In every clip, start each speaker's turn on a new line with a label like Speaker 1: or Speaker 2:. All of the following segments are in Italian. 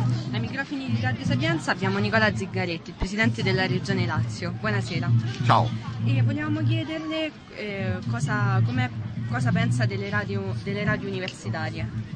Speaker 1: Ai microfoni di Radio Sapienza abbiamo Nicola Zingaretti, il presidente della Regione Lazio. Buonasera.
Speaker 2: Ciao.
Speaker 1: E volevamo chiederle cosa pensa delle radio universitarie.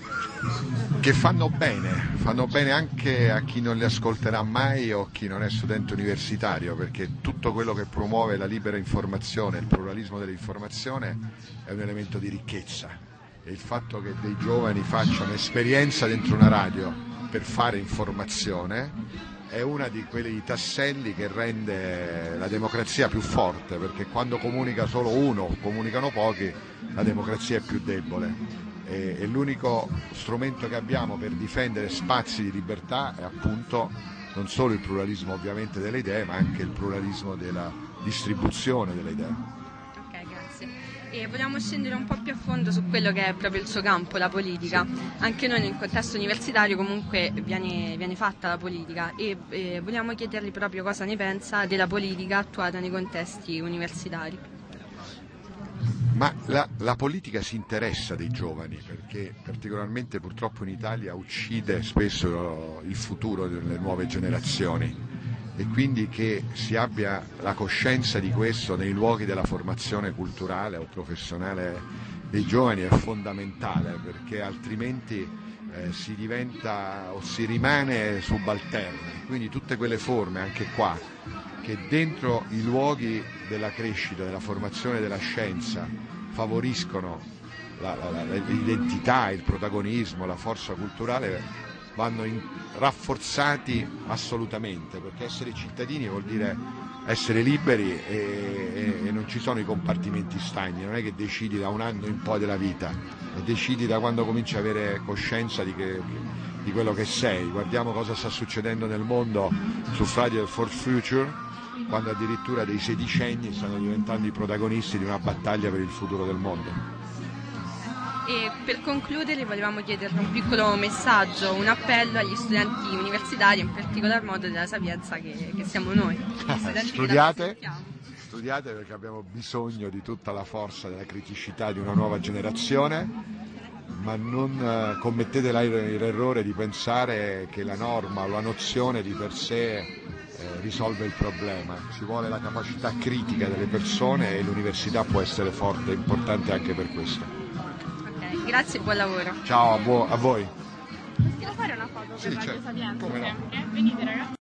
Speaker 2: Che fanno bene anche a chi non le ascolterà mai o chi non è studente universitario, perché tutto quello che promuove la libera informazione, il pluralismo dell'informazione è un elemento di ricchezza, e il fatto che dei giovani facciano esperienza dentro una radio per fare informazione è una di quei tasselli che rende la democrazia più forte, perché quando comunica solo uno, comunicano pochi, la democrazia è più debole. E l'unico strumento che abbiamo per difendere spazi di libertà è appunto non solo il pluralismo ovviamente delle idee, ma anche il pluralismo della distribuzione delle idee.
Speaker 1: Ok, grazie. E vogliamo scendere un po' più a fondo su quello che è proprio il suo campo, la politica. Sì. Anche noi nel contesto universitario comunque viene fatta la politica e vogliamo chiedergli proprio cosa ne pensa della politica attuata nei contesti universitari.
Speaker 2: Ma la politica si interessa dei giovani, perché particolarmente purtroppo in Italia uccide spesso il futuro delle nuove generazioni, e quindi che si abbia la coscienza di questo nei luoghi della formazione culturale o professionale dei giovani è fondamentale, perché altrimenti si diventa o si rimane subalterni. Quindi tutte quelle forme, anche qua, che dentro i luoghi della crescita, della formazione della scienza favoriscono l'identità, il protagonismo, la forza culturale, vanno rafforzati assolutamente, perché essere cittadini vuol dire essere liberi e non ci sono i compartimenti stagni, non è che decidi da un anno in poi della vita, e decidi da quando cominci a avere coscienza di quello che sei. Guardiamo cosa sta succedendo nel mondo su Friday for Future, quando addirittura dei sedicenni stanno diventando i protagonisti di una battaglia per il futuro del mondo.
Speaker 1: E per concludere volevamo chiederle un piccolo messaggio, un appello agli studenti universitari, in particolar modo della Sapienza che siamo noi.
Speaker 2: Studiate perché abbiamo bisogno di tutta la forza della criticità di una nuova generazione, ma non commettete l'errore di pensare che la norma o la nozione di per sé risolve il problema. Ci vuole la capacità critica delle persone e l'università può essere forte e importante anche per questo.
Speaker 1: Ok, grazie e buon lavoro.
Speaker 2: Ciao, a voi.
Speaker 3: Devo fare una foto per
Speaker 2: Sì,
Speaker 3: la
Speaker 2: certo.
Speaker 3: Sapienza?
Speaker 2: Come no?
Speaker 3: Sempre? Venite ragazzi.